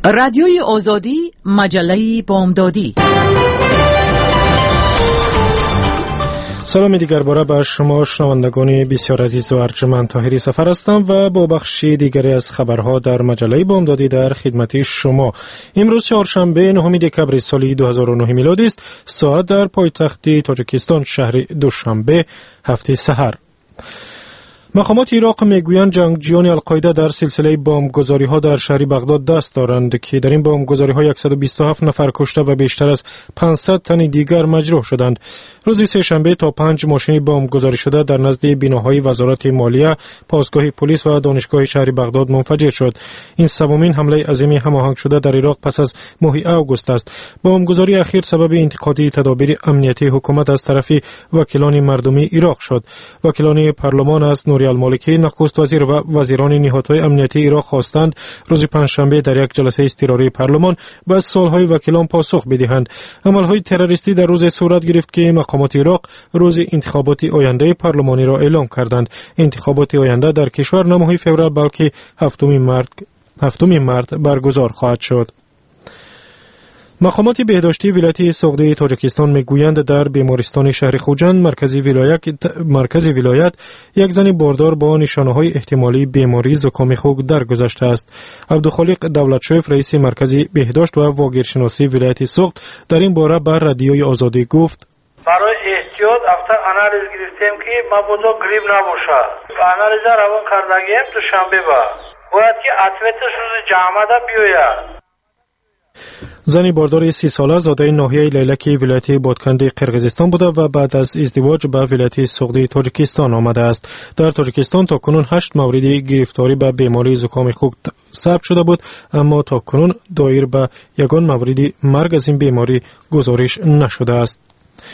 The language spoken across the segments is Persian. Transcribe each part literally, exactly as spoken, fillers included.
رادیوی آزادی، مجله بامدادی. سلام دیگر باره به شما شنوندگان بسیار عزیز و ارجمند. طاهری سفر هستم و با بخش دیگری از خبرها در مجله بامدادی در خدمت شما. امروز چهارشنبه نهم دکبر سال دو هزار و نه میلادی است. ساعت در پایتخت تاجیکستان شهر دوشنبه هفت سحر. مقامات عراق میگویند جنگجویان القاعده در سلسله بمبگذاری ها در شهر بغداد دست دارند که در این بمبگذاری ها صد و بیست و هفت نفر کشته و بیشتر از پانصد تن دیگر مجروح شدند. روز سه شنبه تا پنج ماشین بمبگذاری شده در نزد بناهای وزارت مالیه، پاسگاه پلیس و دانشگاه شهر بغداد منفجر شد. این سومین حمله عظیمی هماهنگ شده در عراق پس از ماه آگوست است. بمبگذاری اخیر سبب انتقادی تدابیر امنیتی حکومت از طرف وکیلان مردمی عراق شد. وکیلان پارلمان از المالکی، نخست وزیر و وزیران نهادهای امنیتی عراق خواستند روز پنجشنبه در یک جلسه اضطراری پارلمان بعد سالهای وکیلان پاسخ بدهند. عملهای تروریستی در روز صورت گرفت که مقامات عراق روز انتخابات آینده پارلمانی را اعلام کردند. انتخابات آینده در کشور نه ماه فوریه بلکه هفتم مارس هفتم مارس برگزار خواهد شد. مقامات بهداشتی ولایت سغدی تاجیکستان میگویند در بیمارستان شهر خوجند مرکزی ولایت مرکزی ولایت یک زن باردار با نشانه‌های احتمالی بیماری زکام خوک درگذشته است. عبدالخالق دولتشویف رئیس مرکزی بهداشت و واگیرشناسی ولایت سغد در این باره بر رادیوی آزادی گفت: برای احتیاط افتر آنالیز گرفتیم که مبادا گریپ نباشه. آنالیز روان کردگیم تو شنبه با باید که اتویتش روز جمعه بیاید. زنی باردار سی ساله زاده ناحیه لیلک ولایت بادکند قرقیزستان بوده و بعد از ازدواج به ولایت سغدی تاجیکستان آمده است. در تاجیکستان تا کنون هشت مورد گرفتاری به بیماری زکام خوک ثبت شده بود، اما تا کنون دایر به یگان مورد مرگ از این بیماری گزارش نشده است.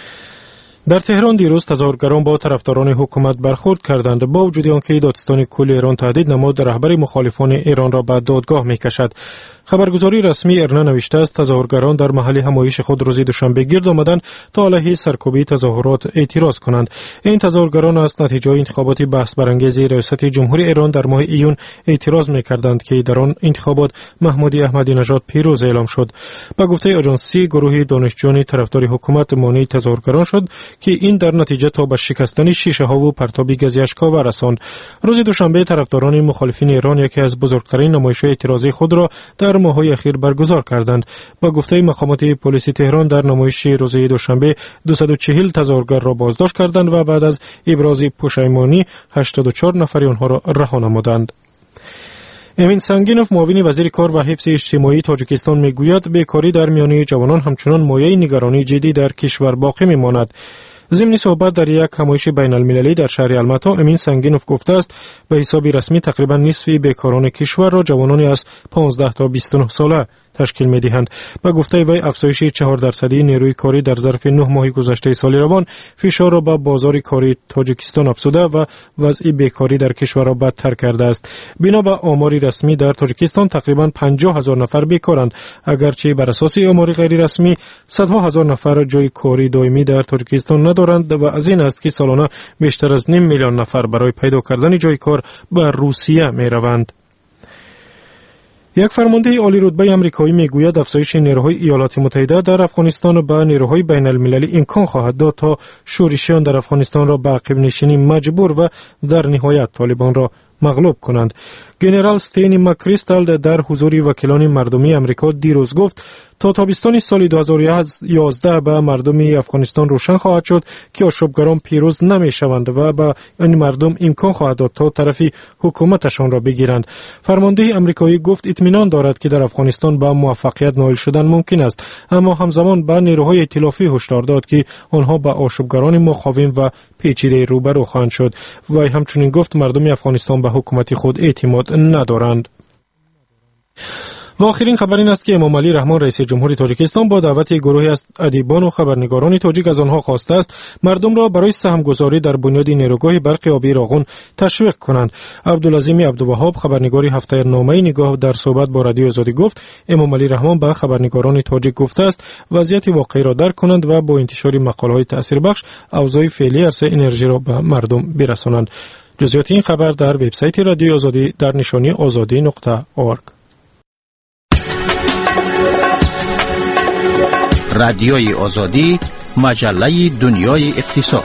در تهران دیروز تظاهرگران با طرفداران حکومت برخورد کردند. با وجود آنکه دادستان کل ایران تهدید نمود، رهبر مخالفان ایران را به دادگاه می‌کشد. خبرگزاری رسمی ارنا نوشته است تظاهرگران در محل همایش خود روز دوشنبه گرد آمدند تا علیه سرکوبی تظاهرات اعتراض کنند. این تظاهرگران از نتیجه انتخابات بحث برانگیز ریاست جمهوری ایران در ماه ایون اعتراض می‌کردند که در آن انتخابات محمود احمدی نژاد پیروز اعلام شد. به گفته آژانسی، گروه دانشجویان طرفدار حکومت مانع تظاهرگران شد که این در نتیجه تا به شکستن شیشه ها و پرتاب گازی اشک‌آور رساند. روز دوشنبه طرفداران مخالفین ایران یکی از بزرگترین نمایش‌های اعتراضی خود را در ماه‌های اخیر برگزار کردند. با گفته مقامات پلیس تهران در نمایش روز دوشنبه دویست و چهل تظاهرگر را بازداشت کردند و بعد از ابراز پشیمانی هشتاد و چهار نفر آنها را رها نمودند. امین سنگینوف معاون وزیر کار و حفظ اجتماعی تاجیکستان میگوید بیکاری در میان جوانان همچنان مایه نگرانی جدی در کشور باقی میماند. ضمن صحبت در یک همایش بین المللی در شهر المتا، امین سنگینوف گفته است به حساب رسمی تقریبا نصف بیکاران کشور را جوانانی از پانزده تا بیست و نه ساله تشکیل می‌دهند. با گفته وی افزایش چهار درصدی نیروی کاری در ظرف نه ماه گذشته سال روان فشار را به بازار کاری تاجیکستان افزوده و وضع بیکاری در کشور را بدتر کرده است. بنا به آمار رسمی در تاجیکستان تقریبا پنجاه هزار نفر بیکارند، اگرچه بر اساس آمار غیر رسمی صدها هزار نفر جای کاری دائمی در تاجیکستان ندارند و از این است که سالانه بیشتر از نیم میلیون نفر برای پیدا کردن جای کار به روسیه می‌روند. یک فرمانده عالی رتبه آمریکایی میگوید افزایش نیروهای ایالات متحده در افغانستان به نیروهای بین المللی امکان خواهد داد تا شورشیان در افغانستان را به عقب نشینی مجبور و در نهایت طالبان را مغلوب کنند. جنرال ستینی مکریستال در حضور وکیلان مردمی آمریکا دیروز گفت تا تابستان سال دو هزار و یازده به مردم افغانستان روشن خواهد شد که آشوبگران پیروز نمیشوند و به این مردم امکان خواهد داد تا طرفی حکومتشان را بگیرند. فرمانده آمریکایی گفت اطمینان دارد که در افغانستان به موفقیت نائل شدن ممکن است، اما همزمان به نیروهای ائتلافی هشدار داد که آنها به آشوبگران مقاوم و پیچیده روبرو خواهند شد. و همچنین گفت مردم افغانستان به حکومت خود اعتماد ندارند. و آخرین خبر این است که امام علی رحمان رئیس جمهوری تاجیکستان با دعوت گروهی از ادیبان و خبرنگاران تاجیک از آنها خواسته است مردم را برای سهمگذاری در بنیاد نیروگاه برق آبی راغون تشویق کنند. عبدالعظیم عبدالوهاب خبرنگار هفته نامه نگاه در صحبت با رادیو آزادی گفت امام علی رحمان به خبرنگاران تاجیک گفته است وضعیت واقعی را درک کنند و با انتشار مقاله‌های تاثیربخش اوضاع فعلی عرصه انرژی را به مردم برسانند. جزئیات این خبر در وبسایت رادیو آزادی در نشانی آزادی نقطه اورگ. رادیوی آزادی، مجله دنیای اقتصاد.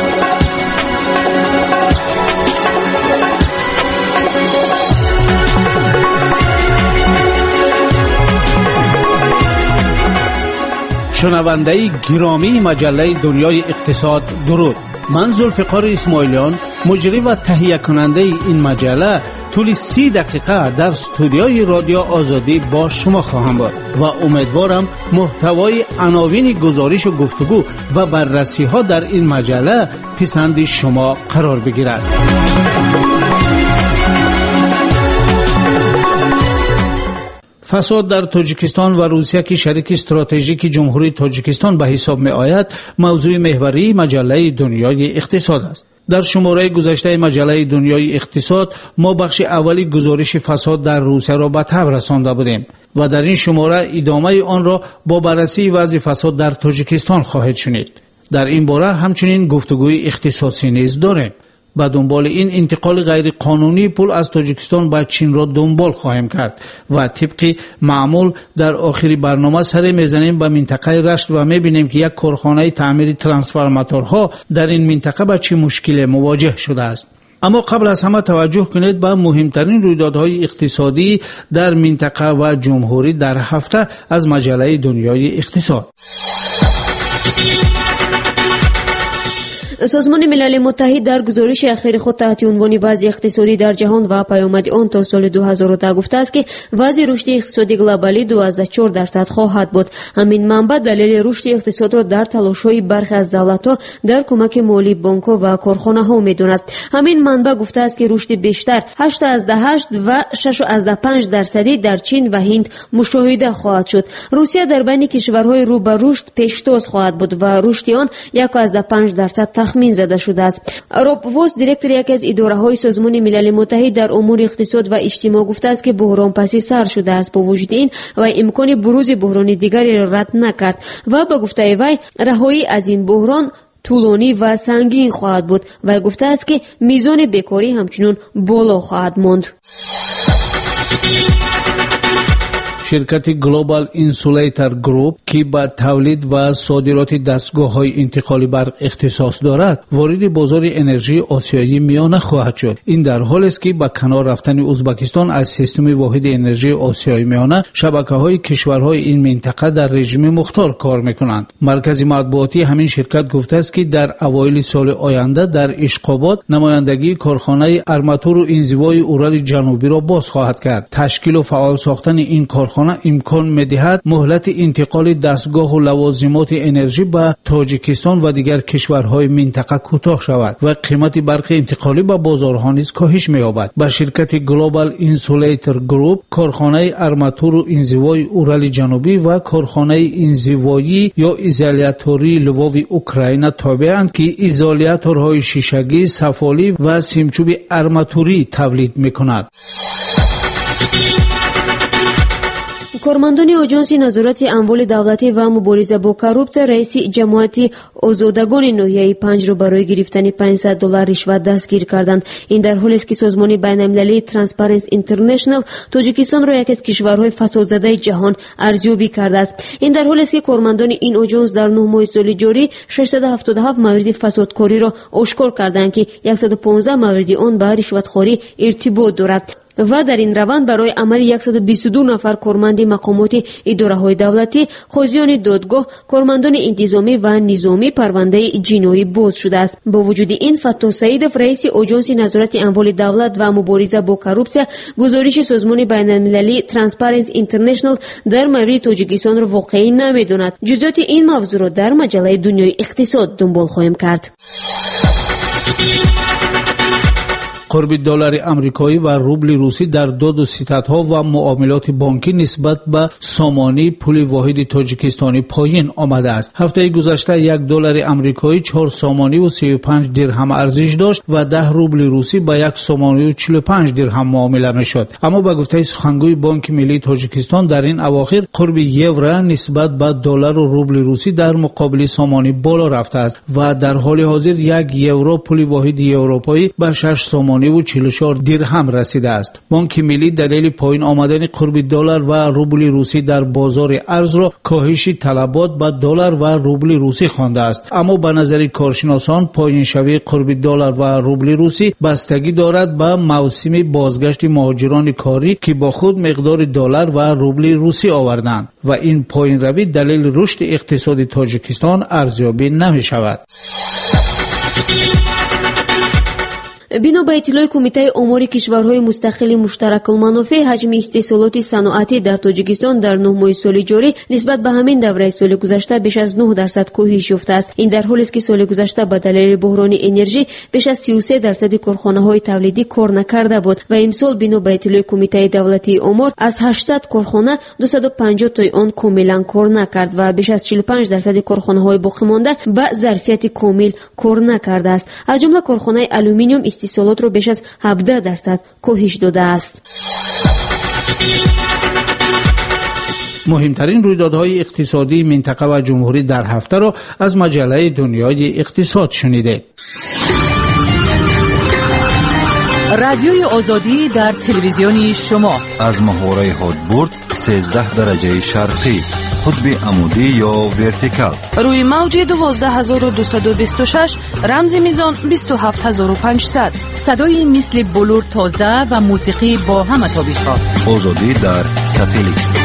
شنونده گرامی مجله دنیای اقتصاد، درود. من ذوالفقار اسماعیلیان، مجری و تهیه کننده این مجله، طول سی دقیقه در استودیوی رادیو آزادی با شما خواهم بود و امیدوارم محتوای عناوین گزارش و گفتگو و بررسی ها در این مجله پسند شما قرار بگیرد. فساد در تاجیکستان و روسیه که شریک استراتژیک جمهوری تاجیکستان به حساب می آید موضوع محوری مجله دنیای اقتصاد است. در شماره گذشته مجله دنیای اقتصاد ما بخش اولی گزارش فساد در روسیه را به تب رسانده بودیم و در این شماره ادامه آن را با بررسی وضع فساد در تاجیکستان خواهید شنید. در این باره همچنین گفتگوی اختصاصی نیز داریم. با دنبال این انتقال غیر قانونی پول از تاجیکستان به چین را دنبال خواهیم کرد و طبق معمول در آخر برنامه سر میزنیم به منطقه رشت و میبینیم که یک کارخانه تعمیر ترانسفورماتورها در این منطقه با چه مشکل مواجه شده است. اما قبل از همه توجه کنید به مهمترین رویدادهای اقتصادی در منطقه و جمهوری در هفته از مجله دنیای اقتصاد. سازمان ملل متحد در گزارش اخیر خود تحت عنوان وضع اقتصادی در جهان و پیامد آن تا سال دو هزار و ده گفته است که وضع رشد اقتصادی گلوبالی دوازده و چهار درصد خواهد بود. همین منبع دلیل رشد اقتصاد را در تلاش‌های برخی از دولت‌ها در کمک مالی بانک‌ها و کارخانه‌ها می‌داند. همین منبع گفته است که رشد بیشتر هشت و هشت و شش و پنج درصدی در چین و هند مشاهده خواهد شد. روسیه در بین کشورهای رو به رشد پیشتاز خواهد بود و رشد آن یک و پنج درصد تخمین زده شده است. روب ووس دیرکتور یکی از اداره‌های سازمان ملل متحد در امور اقتصاد و اجتماع گفته است که بحران پسی سر شده است. با وجود این و امکان بروز بحران دیگری را رد نکرد و با گفته وی رهایی از این بحران طولانی و سنگین خواهد بود و گفته است که میزان بیکاری همچنین بالا خواهد ماند. شرکت گلوبال اینسولیتر گروپ که با تولید و صادرات دستگاه‌های انتقال برق اختصاص دارد وارد بازار انرژی آسیایی میانه خواهد شد. این در حالی است که با کنار رفتن ازبکستان از سیستم واحد انرژی آسیایی میانه شبکه‌های کشورهای این منطقه در رژیم مختار کار می‌کنند. مرکز مطبوعاتی همین شرکت گفته است که در اوایل سال آینده در اشقاباد نمایندگی کارخانه ارماتور و انزوای اورال جنوبی را باز خواهد کرد. تشکیل و فعال ساختن این کارخانه امکان می‌دهد مهلت انتقال دستگاه و لوازمات انرژی به تاجیکستان و دیگر کشورهای منطقه کوتاه شود و قیمت برق انتقالی به بازارها نیز کاهش می‌یابد. با شرکت گلوبال اینسولیتر گروپ کارخانه ارماتور و انزوای اورال جنوبی و کارخانه انزوایی یا ایزولیاتوری لوو اوکراین تابعند که ایزولیاتورهای شیشگی، سفالی و سیمچوب ارماتوری تولید می‌کند. کارمندان آژانس نظارت اموال دولتی و مبارزه با کروپسیون رئیس جماعت آزادگان ناحیه پنج را برای گرفتن پانصد دلار رشوه دستگیر کردند. این در حالی است که سازمان بین‌المللی ترانسپرنسی اینترنشنال تاجیکستان را یکی از کشورهای فسادزده جهان ارزیابی کرده است. این در حالی است که کارمندان این آژانس در نه ماه سال جاری ششصد و هفتاد و هفت مورد فسادکاری را آشکار کردند که صد و پانزده مورد آن به رشوه‌خواری ارتباط دارد. و در این روند برای عمل صد و بیست و دو نفر کارمند مقامات اداره‌های دولتی، قاضیان دادگاه، کارمندان انتظامی و نظامی پرونده جنایی باز شده است. با وجود این فتاح سعیدوف رئیس آژانس نظارت اموال دولت و مبارزه با کروپسیون گزارش سازمان بین‌المللی ترانسپرنسی اینترنشنال در مورد تاجیکستان را واقعی نمی‌داند. جزئیات این موضوع را در مجله دنیای اقتصاد دنبال خواهیم کرد. قرب دلار آمریکایی و روبل روسی در داد و ستدها و معاملات بانکی نسبت به سامانی پول واحد تاجیکستانی پایین آمده است. هفته گذشته یک دلار آمریکایی چهار سامانی و سی و پنج درهم ارزش داشت و ده روبل روسی با یک سامانی و چهل و پنج درهم معامله میشد. اما به گفته سخنگوی بانک ملی تاجیکستان در این اواخر قرب یورو نسبت به دلار و روبل روسی در مقابل سامانی بالا رفته است و در حال حاضر یک یورو پول واحد اروپایی به شش سامانی خرمانی و چهل و چهار درهم رسیده است. بانک ملی دلیل پایین آمدن قرب دلار و روبل روسی در بازار ارز را کاهش طلبات به دلار و روبل روسی خوانده است. اما به نظر کارشناسان پایین شوی قرب دلار و روبل روسی بستگی دارد به موسم بازگشت مهاجران کاری که با خود مقدار دلار و روبل روسی آوردند و این پایین روی دلیل رشد اقتصاد تاجیکستان ارزیابی نمی شود. бино ба иттилои кумитаи омори кишварҳои мустақили муштаракулманофеъ ҳаҷми истеҳсолоти саноатӣ дар тоҷикистон дар нӯҳ моҳи соли ҷорӣ нисбат ба ҳамин давраи соли гузашта беш аз нӯҳ дарсад коҳиш ёфтааст. ин дар ҳолест ки соли гузашта ба далели буҳрони энержӣ беш аз си و سه дарсади корхонаҳои тавлидӣ кор накарда буд ва имсол бино ба иттилои кумитаи давлатии омор аз ҳаштсад корхона дусаду панҷоҳ тои он комилан кор накард ва беш аз чилу панҷ дарсади корхонаҳои боқимонда ба зарфияти комил кор накардааст. аз ҷумла корхонаи алюминиум истеҳсолотро беш аз ҳабдаҳ дарсад коҳиш додааст. مهمترین رویدادهای اقتصادی منطقه و جمهوری در هفته را از مجله دنیای اقتصاد شنیده. رادیوی آزادی در تلویزیونی شما از محوره هادبورد سیزده درجه شرقی، قطب عمودی یا ورتیکال، روی موج دوازده هزار و دویست و بیست و شش، رمز میزان بیست و هفت هزار و پانصد، صدای مثل بلور تازه و موسیقی با همه تابش‌ها. آزادی در ساتلیت.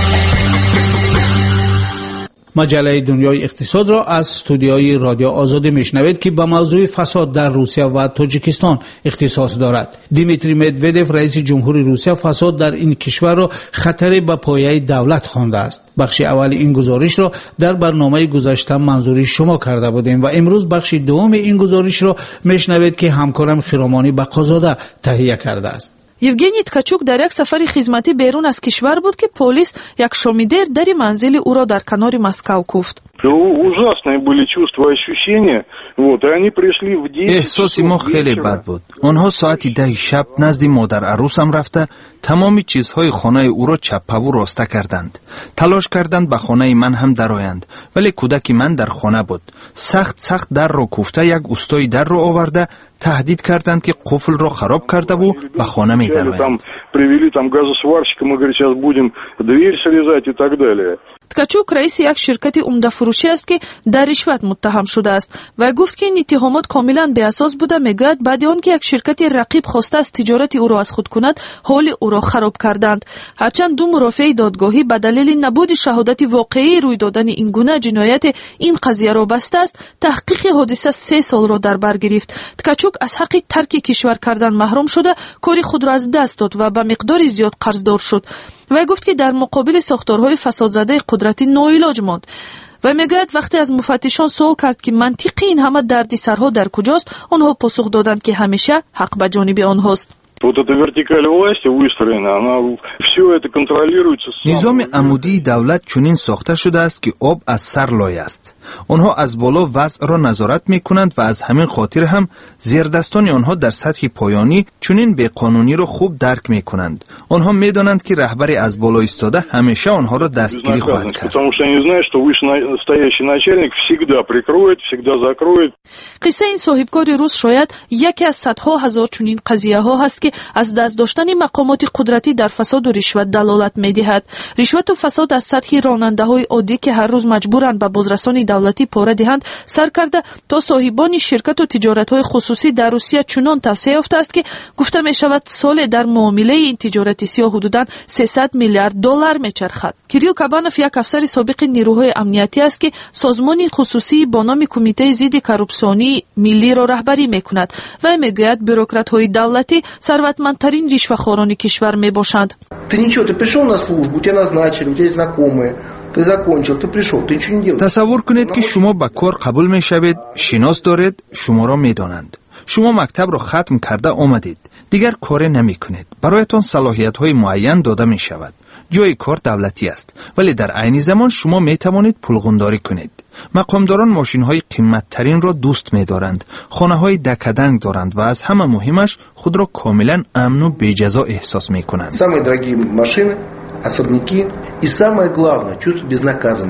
مجله دنیای اقتصاد را از استودیوی رادیو آزادی میشنوید که به موضوع فساد در روسیه و تاجیکستان اختصاص دارد. دیمیتری مدودف رئیس جمهوری روسیه فساد در این کشور را خطری به پایه دولت خوانده است. بخش اول این گزارش را در برنامه گذشته منظوری شما کرده بودیم و امروز بخش دوم این گزارش را میشنوید که همکارم خیرامانی بقازاده تهیه کرده است. евгений ткачук дар як сафари хизматӣ берун аз кишвар буд ки полис як шомидер дари манзили ӯро дар канори Москав куфт. Ужасные были чувства, ощущения. Вот, и они пришли в десять. احساسی ما خیلی بد بود. آنها ساعتی ده شب نزد مادر عروسم رفته تمامی چیزهای خانه او را چپه و راسته کردند. تلاش کردند به خانه من هم درآیند، ولی کودک من در خانه بود. سخت سخت در را کوفته یک استای در را آورده تهدید کردند که قفل را خراب کرده و به خانه می درآیند. Привели там газосварщика, мы говорим, сейчас будем дверь срезать и так далее. ткачук раиси як ширкати умдафурӯшӣ аст ки дар ришват муттаҳам шудааст. вай гуфт ки ин иттиҳомот комилан беасос буда. мегӯяд баъди он ки як ширкати рақиб хостааст тиҷорати ӯро аз худ кунад, ҳоли ӯро хароб карданд. ҳарчанд ду мурофиаи додгоҳӣ ба далели набуди шаҳодати воқеии рӯй додани ин гуна ҷинояти ин қазияро бастааст, таҳқиқи ҳодиса се солро дар бар гирифт. ткачук аз ҳаққи тарки кишвар кардан маҳрум шуда кори худро аз даст дод ва ба миқдори зиёд қарздор шуд. вай гуфт ки дар муқобили сохторҳои фасодзадаи қудратӣ ноилоҷ монд. вай мегӯяд вақте аз муфаттишон суол кард ки мантиқи ин ҳама дардисарҳо дар куҷост, онҳо посух доданд ки ҳамеша ҳақ ба ҷониби онҳост. Вот эта вертикаль власти выстроена, она все это контролируется. نظام عمودی دولت چنین ساخته شده است که آب از سر لای است. آنها از بالا وضع را نظارت می کنند و از همین خاطر هم زیردستان آنها در سطح پایانی چنین بی‌قانونی را خوب درک می کنند. آنها می دانند که رهبری از بالا ایستاده همیشه آنها را دستگیری خواهد کرد. Потому что они знают, что вышестоящий начальник всегда прикроет, всегда закроет. قصه این صاحبکاری روس شاید یکی از صدها هزار چنین قضیه ها هست که از دست داشتن مقامات قدرتی در فساد و رشوت دلالت می‌دهد. رشوت و فساد از سطح راننده‌های عادی که هر روز مجبورند به بازرسانی دولتی پاره دهند سر کرده تا صاحبان شرکت و تجارت‌های خصوصی در روسیه چنان توسعه یافته است که گفته می‌شود سال در معامله این تجارت سیاه حدوداً سیصد میلیارد دلار می‌چرخد. کیریل کابانوف یک افسر سابق نیروهای امنیتی است که سازمان خصوصی با نام کمیته ضد کورپسیونی ملی را رهبری می‌کند و می‌گوید بوروکرات‌های دولتی ثروتمندترین رشوه‌خواران کشور میباشند. Ты ничего, ты пришел на службу, тебя назначили, у тебя есть знакомые, ты закончил, ты пришел, ты ничего не делаешь. تصور کنید که شما به کار قبول میشوید، شناس دارید، شما را میدانند. شما مکتب را ختم کرده آمدید، دیگر کار نمی کنید. برایتان صلاحیت های معین داده می شود. جای کار دولتی است، ولی در عین زمان شما می توانید پولغونداری کنید. مقامداران ماشین های قیمت ترین را دوست می دارند، خانه های دکدنگ دارند و از همه مهمش خود را کاملا امن و بی‌جزا احساس می کنند. Самые дорогие машины, особняки и самое главное чувство безнаказанности.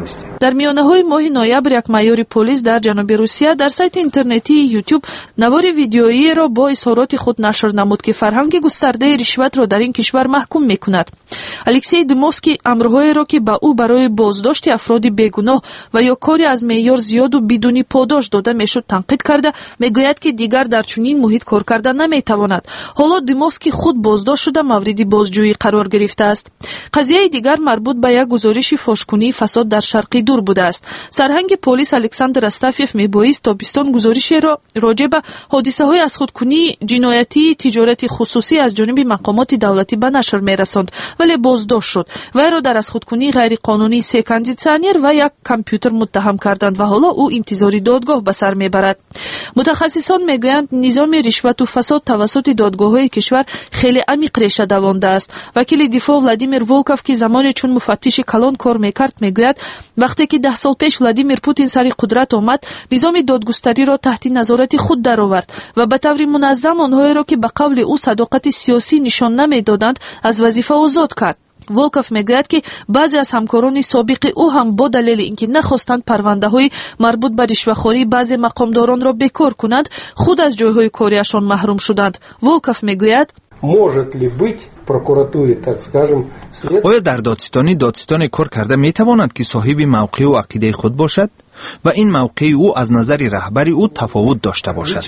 در میانه‌های ماه نوامبر یک مایور پلیس در جنوب روسیه در سایت اینترنتی یوتیوب نوار ویدیویی را با اظهارات خود نشر نمود که فرهنگ گسترده رشوت را در این کشور محکوم می‌کند. الکسی دموفسکی امرهایی را که با او برای بازداشت افراد بیگناه و یا کاری از معیار زیاد و بدون پاداش داده میشد تنقید کرده، میگوید که دیگر در چنین محیط کار کردن نمیتواند. حالا دموفسکی خود بازداشت شده مورد بازجویی قرار گرفته است. قضیه دیگر مربوط به یک گزارش فاشکنی فساد در شرقی دور بوده است. سرهنگ پلیس الکساندر استافیف میبایست تابستان گزارشی را راجع به حادثه های از خودکنی جنایتی تجارت خصوصی از جانب مقامات دولتی به نشر میرساند، ولی بازداشت شد. وی را در از خودکنی غیر قانونی سه کاندیسیونر و یک کامپیوتر متهم کردند و حالا او انتظاری دادگاه به سر میبرد. متخصصان میگویند نظام رشوت و فساد توسط دادگاه‌های کشور خیلی عمیق ریشه دوانده است. وکیل دفاع ولادیمیر ولکوف که زمانی چون مفتش کلان کار میکرد میگوید وقتی که ده سال پیش ولادیمیر پوتین سر قدرت آمد، نظام دادگستری را تحت نظارت خود درآورد و به طور منظم آنهایی را که به قول او صداقت سیاسی نشان نمیدادند از وظیفه آزاد کرد. ولکوف میگوید که بعضی از همکاران سابق او هم با دلیل اینکه نخواستند پرونده‌های مربوط به رشوه‌خوری بعضی مقامداران را بیکار کنند، خود از جای‌های کاریشان محروم شدند. ولکوف میگوید آیا در دادستانی دادستان کار کرده میتواند که صاحب موقع و عقیده خود باشد و این موقع او از نظر رهبری او تفاوت داشته باشد؟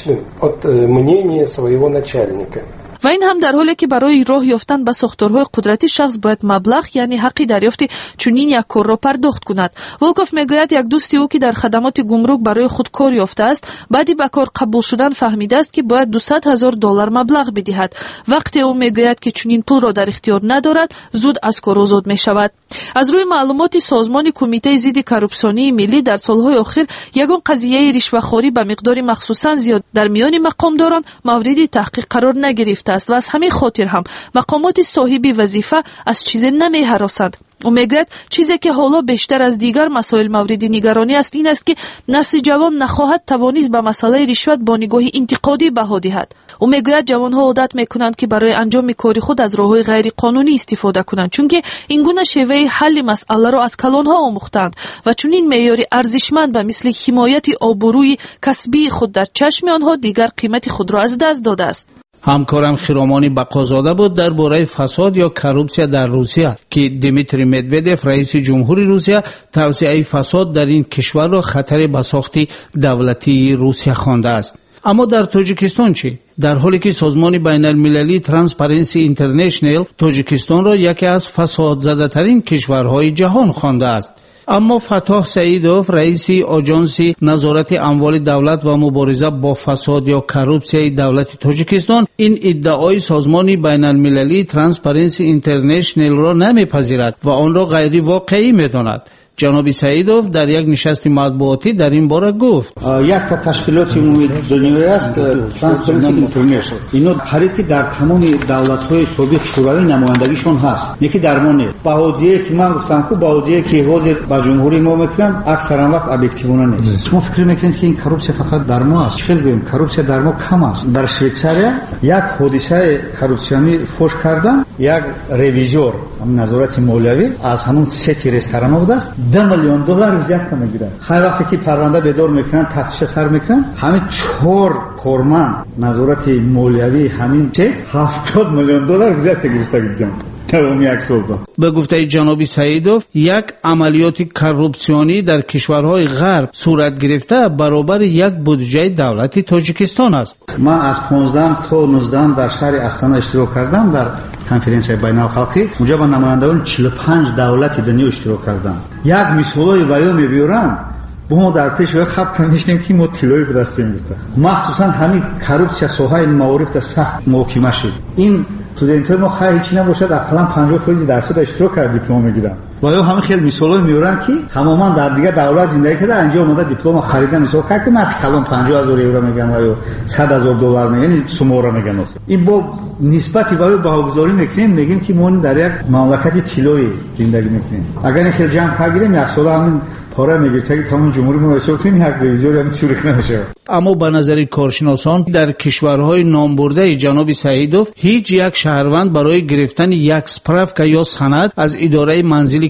و این هم در حالی که برای راه یافتن به ساختارهای قدرتی شخص باید مبلغ یعنی حقی دریافت چنین یک کار را پرداخت کند. ولکوف میگوید یک دوستی او که در خدمات گمرک برای خود کار یافته است، بعدی به کار قبول شدن فهمیده است که باید دویست هزار دلار مبلغ بدهد. وقتی او میگوید که چنین پول را در اختیار ندارد، زود از کار آزاد می شود. از روی معلومات سازمان کمیته ضد کورپسیونی ملی در سالهای اخیر یگان قضیه رشوه‌خوری به مقدار مخصوصا زیاد در میان مقامداران مورد تحقیق قرار نگرفته است و از همین خاطر هم مقامات صاحب وظیفه از چیزی نمی هراسند. او میگوید چیزی که حالا بیشتر از دیگر مسائل مورد نگرانی است این است که نسل جوان نخواهد توانست به مسئله رشوت با نگاه انتقادی بها دهد. او میگوید جوانها عادت میکنند که برای انجام کار خود از راههای غیر قانونی استفاده کنند، چون که این گونه شیوه حل مسئله را از کلانها آموختند و چون این معیار ارزشمند به مثل حمایت آبروی کسبی خود در چشم آنها دیگر قیمت خود را از دست داده است. همکارم خیرامانی بقازاده بود درباره فساد یا کروپسیا در روسیه که دیمیتری مدودف رئیس جمهوری روسیه توسعه فساد در این کشور را خطر به ساخت دولتی روسیه خوانده است. اما در تاجیکستان چی؟ در حالی که سازمان بین المللی ترانسپرنسی اینترنشنل تاجیکستان را یکی از فساد زده ترین کشورهای جهان خوانده است. اما فتاح سعیدوف رئیس آژانس نظارت اموال دولت و مبارزه با فساد یا کروپسیای دولت تاجیکستان این ادعای سازمان بین المللی ترانسپرنسی اینترنشنل را نمیپذیرد و آن را غیر واقعی میداند. جناب سعیدوف در یک نشست مطبوعاتی در این باره گفت یک تا تشکیلات عمومی دنیایی است ترانسپرنسی اینترنشنل، اینو حریفی در تمام دولت‌های سابق شوروی نمایندگیشون هست. یکی درمانه بهادیه که من گفتم کو بهادیه که حاضر با جمهوری ما میکنن اکثرا وقت ابجکتیوانه نیست. شما فکر میکنید که این کروپسیا فقط در ما است؟ خیلی ببین کروپسیا در ما کم است. در شویتزاریا یک حادثه کروپسیونی فوش کردن، یک ریویزور نظارت مالیوی از همون سه رستوران بوده است ده میلیون دلار زیاد میگیرن. خیلی وقتی که پرونده بدار میکنن تفتیش سر میکنن همین چهار کارمند نظارت مالیوی همین چه هفتاد میلیون دلار زیاد گرفته گیرن. به گفته جناب سعیدوف یک عملیات کروپسیونی در کشورهای غرب صورت گرفته برابر یک بودجه دولت تاجیکستان است. من از پانزده تا نوزده در شهر استانا اشتراک کردم در کنفرانسیای بین المللی. اونجا با نمایندگان چهل و پنج دولت دنیا اشتراک کردم. یک مثالای ویو میبیارم با ما در پیش و خب کنیشنیم که ما طلایی به دست میگیریم. مخصوصا همین کروپسیا ساحه معارف در سخت محاکمه شد. این استودنت‌های ما خیلی چی نباشد اقلا پنجاه درصد درصد اشتراک کرد دیپلم میگیرن. و یا همه خیلی مثالای میورن که تماما در دیگه دولت زندگی کرده اینجا اومده دیپلم خریدن مثال خرید نه کلام پنجاه هزار یورو میگن و یا صد هزار دلار میگن، یعنی سومورا میگن. این با نسبتی با بهاگذاری میکنیم میگیم که ما در یک مملکت طلایی زندگی میکنیم. اگر خیلی جمع بگیریم یک سال همین پاره میگیره که تمام جمهوری ما حساب کنیم یک ریویزور هم سوریخ نمیشه. اما به نظر کارشناسان در کشورهای نامبرده جناب سعیدوف هیچ یک شهروند برای گرفتن یک سپراوکا یا سند از اداره منزل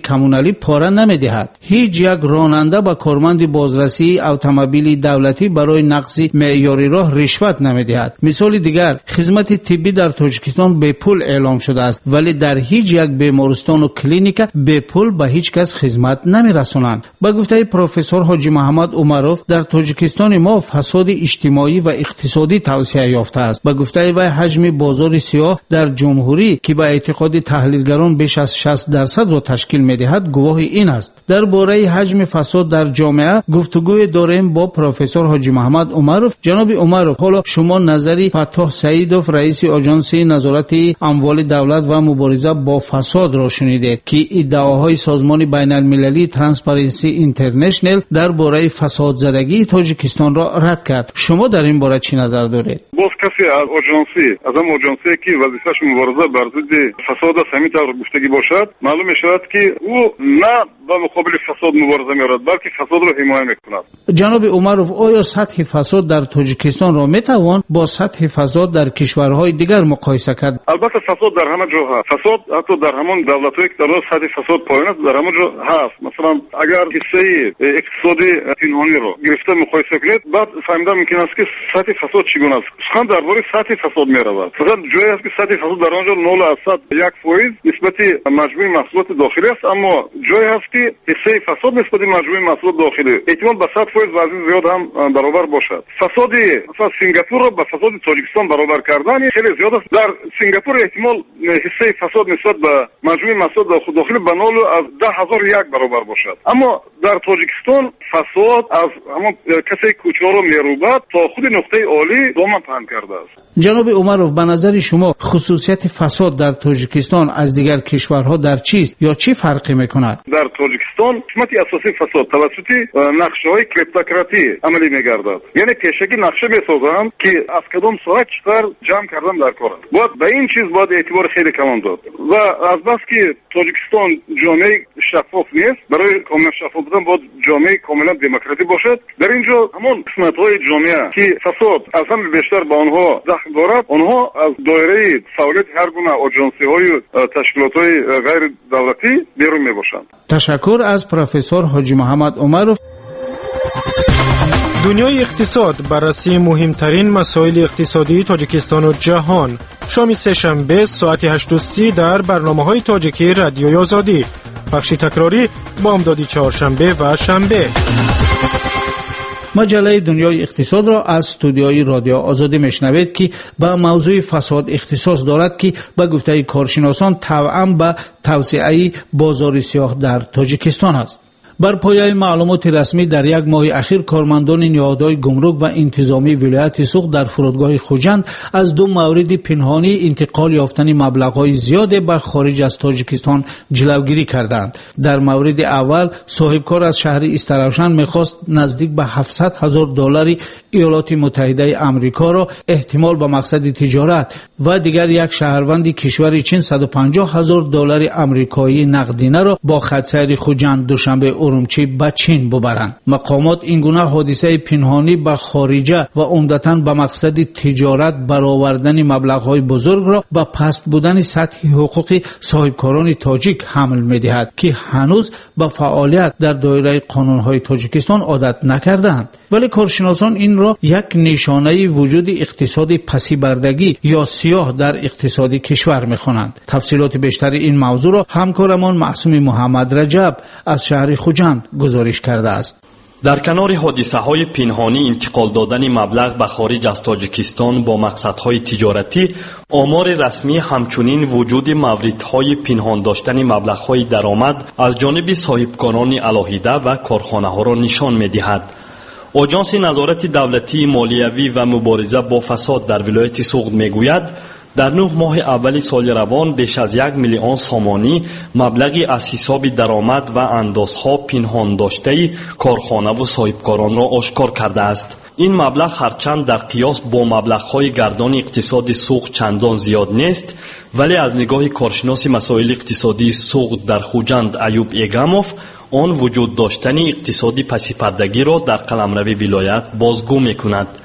کمونالی پاره نمیدهد. هیچ یک راننده به کارمند بازرسی اتومبیل دولتی برای نقض معیاری راه رشوت نمیدهد. مثال دیگر، خدمت طبی در تاجیکستان به پول اعلام شده است، ولی در هیچ یک بیمارستان و کلینیک به پول به هیچ کس خدمت نمیرسانند. با گفته پروفسور حاجی محمد عمروف، در تاجیکستان ما فساد اجتماعی و اقتصادی توسعه یافته است. با گفته وی حجم بازار سیاه در جمهوری که به اعتقاد تحلیلگران بیش از شصت درصد را تشکیل می‌دهد گواه این است. درباره حجم فساد در جامعه گفتگوی داریم با پروفسور حاجی محمد عمروف. جناب عمروف، حالا شما نظری فتاح سعیدوف رئیس آژانس نظارت اموال دولت و مبارزه با فساد را شنیدید که ادعاهای سازمان بین المللی ترانسپرنسی اینترنشنال درباره فساد زدگی تاجیکستان را رد کرد. شما در این باره چی نظر دارید؟ باز کسی از آژانسی از هم آژانسی که وظیفه‌اش مبارزه بر ضد فساد است همین طور گفتگی باشد، معلوم می‌شود که او نه با مقابل فساد مبارزه می‌کند بلکه فساد را حمایت می‌کند. جناب عمروف، آیا سطح فساد در تاجیکستان را می‌توان با سطح فساد در کشورهای دیگر مقایسه کرد؟ البته فساد در همه جا هست. فساد حتی در همان دولت‌هایی که در سطح فساد پایین است در همه جا هست. مثلا اگر حصه اقتصادی پنهانی را گرفته مقایسه کنید، بعد فهمیده ممکن است که سطح فساد چگونه است. سخن درباره سطح فساد می‌رود. فقط جایی است که سطح فساد در آنجا نول درصد یک فایز نسبت مجموع محصولات داخلی است، اما جایی هست که حصه فساد نسبت مجموع محصولات داخلی احتمال به صد فایز وزن زیاد هم برابر باشد. فساد مثلا سنگاپور را با فساد تاجیکستان برابر کردن خیلی زیاد است. در سنگاپور احتمال حصه فساد نسبت به مجموع محصولات داخلی به نول از ده هزار یک برابر باشد، اما در تاجیکستان فساد از همون کسی کوچه را میروبد تا خود نقطه عالی دامن پهن کرده است. جناب عمروف، به نظر شما خصوصیت فساد در تاجیکستان از دیگر کشورها در چیست یا چی فرقی میکند؟ در تاجیکستان قسمت اساسی فساد توسط نقشه‌های کلیپتوکراتی عملی میگردد. یعنی پیشگی نقشه میسازند که از کدام ساعت چقدر جمع کردن در کار است. باید به این چیز باید اعتبار خیلی کم داد و از بس که تاجیکستان جامعه شفاف نیست، برای کاملا شفاف بودن باید جامعه کاملا دموکراتیک باشد. در اینجا همون قسمت‌های جامعه که فساد از همه بیشتر به آنها دخل دارد، آنها از دایره فعالیت هر گونه آژانسی‌های تشکیلات‌های غیر دولتی بیرون میباشند. تشکر از پروفسور حاجی محمد عمروف. دنیای اقتصاد، بررسی مهمترین مسائل اقتصادی تاجیکستان و جهان. شام سه‌شنبه ساعت هشت و سی در برنامه‌های تاجیکی رادیوی آزادی. بخش تکراری بامدادی چهارشنبه و شنبه. مجله دنیای اقتصاد را از استودیوی رادیو آزادی میشنوید که به موضوع فساد اختصاص دارد که به گفته کارشناسان طبعاً به توسعه بازار سیاه در تاجیکستان است. بر پایه معلومات رسمی در یک ماه اخیر کارمندان نهادهای گمرک و انتظامی ولایت سوق در فرودگاه خوجند از دو مورد پنهانی انتقال یافتن مبلغ‌های زیاد به خارج از تاجیکستان جلوگیری کردند. در مورد اول صاحبکار از شهر استراوشن می‌خواست نزدیک به هفتصد هزار دلار ایالات متحده آمریکا را احتمال به مقصد تجارت و دیگر یک شهروند کشور چین صد و پنجاه هزار دلار آمریکایی نقدینه را با خطسیر خوجند دوشنبه ارومچی به چین ببرند. مقامات این گونه حادثه پنهانی به خارجه و عمدتاً به مقصد تجارت برآوردن مبلغ‌های بزرگ را به پست بودن سطح حقوق صاحبکاران تاجیک حمل می‌دهد که هنوز به فعالیت در دایره قانون‌های تاجیکستان عادت نکردند. ولی کارشناسان این را یک نشانه وجود اقتصاد پسی بردگی یا سیاه در اقتصاد کشور می‌خوانند. تفصیلات بیشتر این موضوع را همکارمان معصوم محمد رجب از شهر خوجند گزارش کرده است. در کنار حادثه‌های پنهانی انتقال دادن مبلغ به خارج از تاجیکستان با مقصدهای تجارتی، آمار رسمی همچنین وجود موردهای پنهان داشتن مبلغ‌های درآمد از جانب صاحبکاران علاهیده و کارخانه‌ها را نشان می‌دهد. آژانس نظارت دولتی مالیوی و مبارزه با فساد در ولایت سوق می‌گوید در نه ماه اول سال روان بیش از یک میلیون سامانی مبلغی از حساب درآمد و اندازها پنهان داشته کارخانه و صاحبکاران را آشکار کرده است. این مبلغ هرچند در قیاس با مبلغ‌های گردان اقتصادی سوق چندان زیاد نیست، ولی از نگاه کارشناس مسائل اقتصادی سوق در خوجند ایوب ایگموف آن وجود داشتن اقتصادی پسی پردگی را در قلمرو ولایت بازگو می‌کند.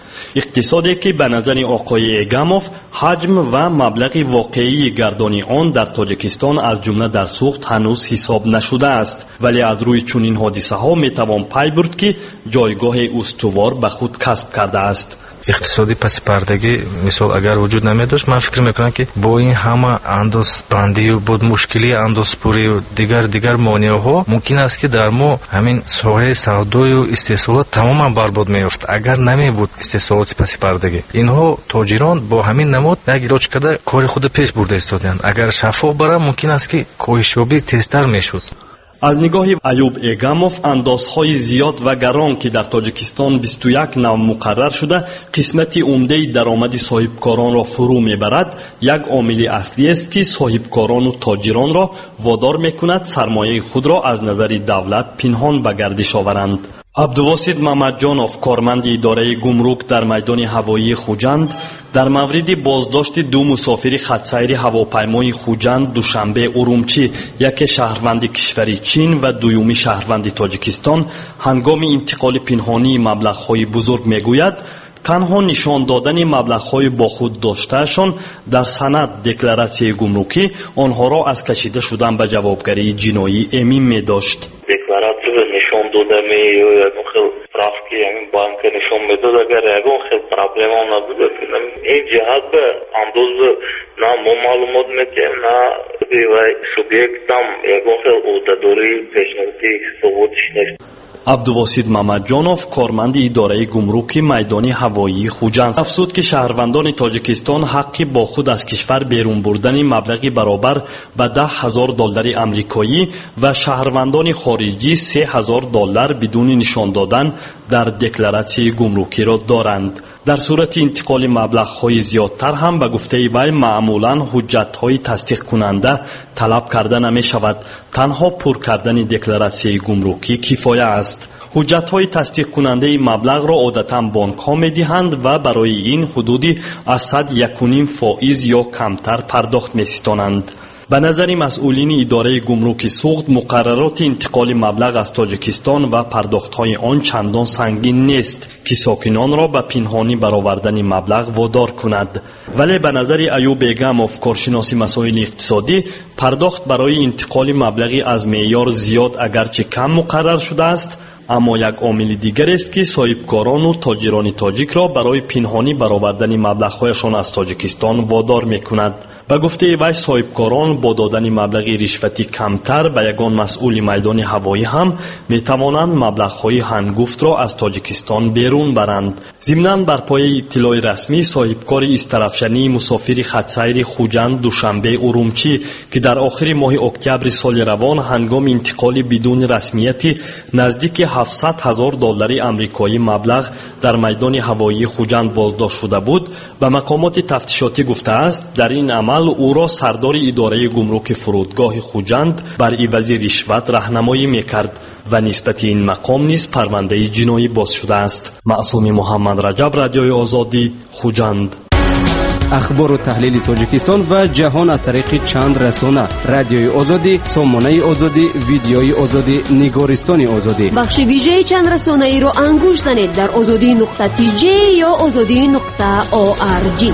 اقتصادی که به نظر آقای اگاموف حجم و مبلغ واقعی گردانی آن در تاجیکستان از جمله در سوخت هنوز حساب نشده است، ولی از روی چنین حادثه ها می توان پی برد که جایگاه استوار به خود کسب کرده است. اقتصادی پس پردگی مثال اگر وجود نمیداشت، من فکر میکنم که با این همه انداز بندی و بود مشکلی انداز پوری و دیگر دیگر مانع ها ممکن است که در ما همین ساحه سودای و استحصالات تماما برباد میافت اگر نمی بود استحصالات پس پردگی. اینها تاجران با همین نمود یک ایراج کرده کار خود پیش برده ایستادند. اگر شفاف بره ممکن است که کاهشیابی تیزتر میشد. از نگاه ایوب اگاموف اندازهای زیاد و گران که در تاجیکستان بیست و یک نوع مقرر شده قسمتی عمده درآمد صاحبکاران را فرو میبرد، یک عامل اصلی است که صاحبکاران و تاجران را وادار میکند سرمایه خود را از نظر دولت پنهان به گردش آورند. عبدالواسط محمدجانوف، کارمند اداره گمرک در میدان هوایی خوجند، در مورد بازداشت دو مسافر خطسیر هواپیمای خوجند دوشنبه ارومچی، یک شهروند کشور چین و دومی شهروند تاجیکستان، هنگام انتقال پنهانی مبلغ‌های بزرگ میگوید تنها نشان دادن مبلغ‌های با خود داشتهشان در سند دکلراسیون گمرکی آنها را از کشیده شدن به جوابگری جنایی امین می‌داشت. دکلراسیون نشان داده می یا خیلی پرافکی همین بانک نشان میداد اگر یکون خیلی پرابلم هم نبوده. این جهت به انداز نه ما معلومات میکنیم نه بیوی سوبیکت هم یکون خیلی عهده‌داری پیشنهادی ثبوتش نیست. عبدالواسط محمدجانوف، کارمند اداره گمرک میدان هوایی خوجند، افزود که شهروندان تاجیکستان حق با خود از کشور بیرون بردن مبلغی برابر به ده هزار دلار آمریکایی و شهروندان خارجی سه هزار دلار بدون نشان دادن در دکلراسیون گمرکی را دارند. در صورت انتقال مبلغ‌های زیادتر هم به گفته وی معمولاً حجت‌های تصدیق کننده طلب کرده نمی شود. تنها پر کردن دکلراسیون گمرکی کفایه است. حجت‌های تصدیق کننده مبلغ را عادتاً بانک‌ها می‌دهند و برای این حدودی از صد یک و نیم فائز یا کمتر پرداخت می‌ستانند. به نظر مسئولین اداره گمرک سوخت مقررات انتقال مبلغ از تاجیکستان و پرداخت‌های آن چندان سنگین نیست که ساکنان را به پنهانی برآوردن مبلغ وادار کند، ولی به نظر ایوب اگاموف، کارشناس مسائل اقتصادی، پرداخت برای انتقال مبلغی از معیار زیاد اگرچه کم مقرر شده است، اما یک عامل دیگر است که صاحبکاران و تاجران تاجیک را برای پنهانی برآوردن مبلغ‌هایشان از تاجیکستان وادار می‌کند. به گفته وی صاحبکاران با دادن مبلغی رشوتی کمتر به یگان مسئول میدان هوایی هم می توانند مبلغ‌های هنگفت را از تاجیکستان بیرون برند. ضمناً بر پایه اطلاع رسمی صاحبکار استرافشنی مسافر خطسیر خوجند دوشنبه ارومچی که در آخر ماه اکتبر سال روان هنگام انتقال بدون رسمیت نزدیک هفتصد هزار دلار آمریکایی مبلغ در میدان هوایی خوجند بازداشت شده بود، به مقامات تفتیشاتی گفته است در این عمل او را سردار اداره گمرک فرودگاه خوجند بر عوض رشوت راهنمایی میکرد و نسبت این مقام نیز پرونده جنایی باز شده است. معصوم محمد رجب، رادیوی آزادی، خوجند. اخبار و تحلیل تاجیکستان و جهان از طریق چند رسانه: رادیوی آزادی، سامانه آزادی، ویدیوی آزادی، نگارستان آزادی. بخش ویژه چند رسانه ای را انگوش زنید در آزادی نقطه تی جی یا آزادی نقطه او آر جی.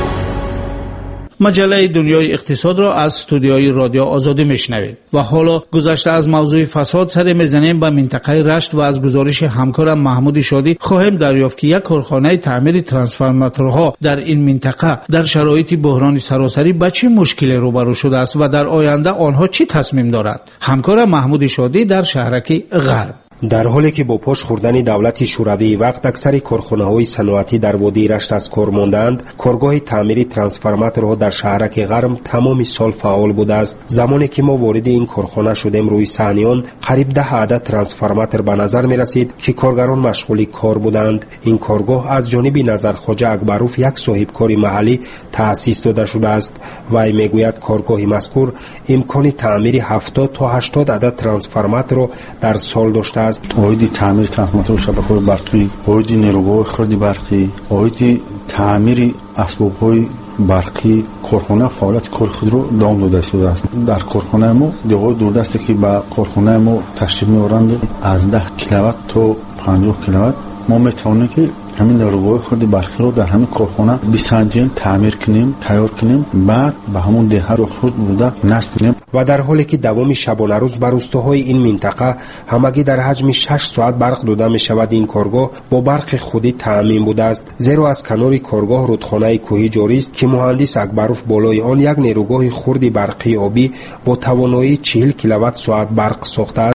مجله دنیای اقتصاد را از استودیوی رادیو آزادی میشنوید. و حالا گذشته از موضوع فساد سر میزنیم به منطقه رشت و از گزارش همکارم محمود شادی خواهیم دریافت که یک کارخانه تعمیر ترانسفورماتورها در این منطقه در شرایط بحران سراسری با چه مشکلی روبرو شده است و در آینده آنها چه تصمیم دارند. همکارم محمود شادی در شهرک غرب. در حالی که با پاش خوردن دولت شوروی وقت اکثر کارخانه‌های صنعتی در وادی رشت از کار ماندند، کارگاه تعمیری ترانسفورماتورها در شهرک غرب تمام سال فعال بوده است. زمانی که ما وارد این کارخانه شدیم روی صحنیان قریب ده عدد ترانسفورماتور به نظر می رسید که کارگران مشغول کار بودند. این کارگاه از جانب نظر خواجه اکبروف، یک صاحبکار محلی، تأسیس داده شده است. وی میگوید کارگاه مذکور امکان تعمیر هفتاد تا هشتاد عدد ترانسفورماتور در سال داشته است. اویدی تعمیر ترانسفورماتور شبکه‌های برقی، اویدی نیروگاه خرد برقی، اویدی تعمیر اسباب‌های برقی، کارخانه فعالیت کار خود رو دام داده است. در کارخانه ما دیوار دوردستی که به کارخانه ما تشریف می‌آورند از ده کیلووات تا پنجاه کیلووات ما می‌توانیم که همین نیروهای خرد برقی رو در همین کارخانه بسنجیم، تعمیر کنیم، تیار کنیم، بعد به همون دهه رو خرد بوده نصب کنیم. و در حالی که دوام شبانه روز بر روستاهای این منطقه همگی در حجم شش ساعت برق داده می شود، این کارگاه با برق خودی تامین بوده است، زیرا از کنار کارگاه رودخانه کوهی جاری است که مهندس اکبروف بالای آن یک نیروگاه خرد برقی آبی با توانایی چهل کیلووات ساعت برق ساخته است.